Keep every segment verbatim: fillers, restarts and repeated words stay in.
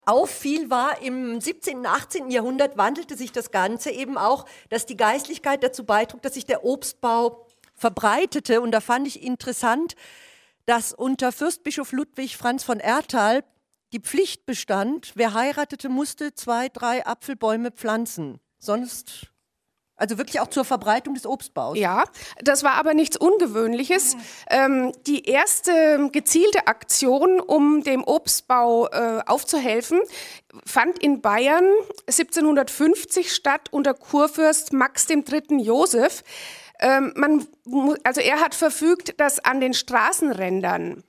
auffiel, war im siebzehnten, achtzehnten Jahrhundert wandelte sich das Ganze eben auch, dass die Geistlichkeit dazu beitrug, dass sich der Obstbau verbreitete. Und da fand ich interessant, dass unter Fürstbischof Ludwig Franz von Erthal die Pflicht bestand, wer heiratete, musste zwei, drei Apfelbäume pflanzen. Sonst... Also wirklich auch zur Verbreitung des Obstbaus. Ja, das war aber nichts Ungewöhnliches. Mhm. Ähm, die erste gezielte Aktion, um dem Obstbau äh, aufzuhelfen, fand in Bayern siebzehnhundertfünfzig statt unter Kurfürst Max der Dritte. Joseph. Ähm, man, also er hat verfügt, dass an den Straßenrändern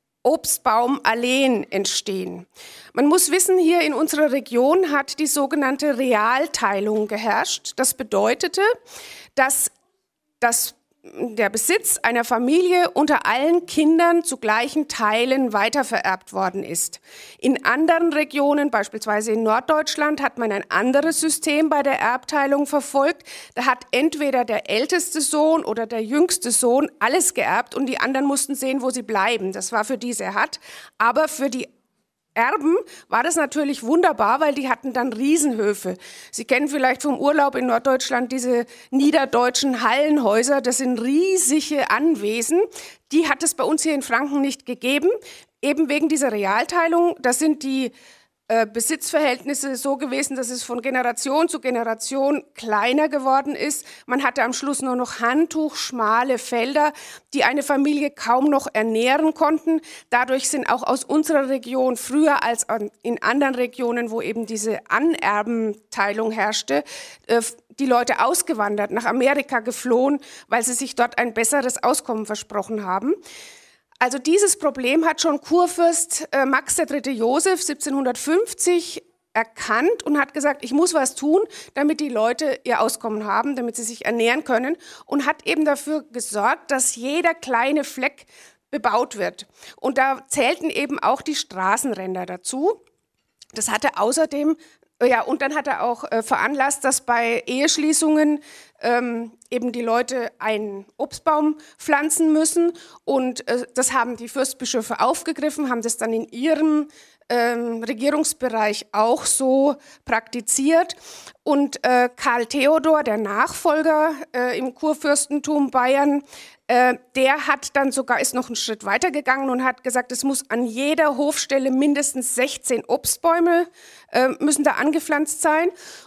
Obstbaumalleen entstehen. Man muss wissen, hier in unserer Region hat die sogenannte Realteilung geherrscht. Das bedeutete, dass das, der Besitz einer Familie unter allen Kindern zu gleichen Teilen weitervererbt worden ist. In anderen Regionen, beispielsweise in Norddeutschland, hat man ein anderes System bei der Erbteilung verfolgt. Da hat entweder der älteste Sohn oder der jüngste Sohn alles geerbt und die anderen mussten sehen, wo sie bleiben. Das war für die sehr hart. Aber für die Erben war das natürlich wunderbar, weil die hatten dann Riesenhöfe. Sie kennen vielleicht vom Urlaub in Norddeutschland diese niederdeutschen Hallenhäuser. Das sind riesige Anwesen. Die hat es bei uns hier in Franken nicht gegeben, eben wegen dieser Realteilung. Das sind die äh, Besitzverhältnisse so gewesen, dass es von Generation zu Generation kleiner geworden ist. Man hatte am Schluss nur noch handtuchschmale Felder, die eine Familie kaum noch ernähren konnten. Dadurch sind auch aus unserer Region früher als in anderen Regionen, wo eben diese Anerbenteilung herrschte, äh, die Leute ausgewandert, nach Amerika geflohen, weil sie sich dort ein besseres Auskommen versprochen haben. Also dieses Problem hat schon Kurfürst äh, Max der Dritte. Joseph siebzehnhundertfünfzig erkannt und hat gesagt, ich muss was tun, damit die Leute ihr Auskommen haben, damit sie sich ernähren können, und hat eben dafür gesorgt, dass jeder kleine Fleck bebaut wird. Und da zählten eben auch die Straßenränder dazu. Das hatte außerdem Ja, und dann hat er auch äh, veranlasst, dass bei Eheschließungen ähm, eben die Leute einen Obstbaum pflanzen müssen. Und äh, das haben die Fürstbischöfe aufgegriffen, haben das dann in ihrem ähm, Regierungsbereich auch so praktiziert. Und äh, Karl Theodor, der Nachfolger äh, im Kurfürstentum Bayern, Äh, der hat dann sogar, ist noch einen Schritt weiter gegangen und hat gesagt, es muss an jeder Hofstelle mindestens sechzehn Obstbäume äh, müssen da angepflanzt sein.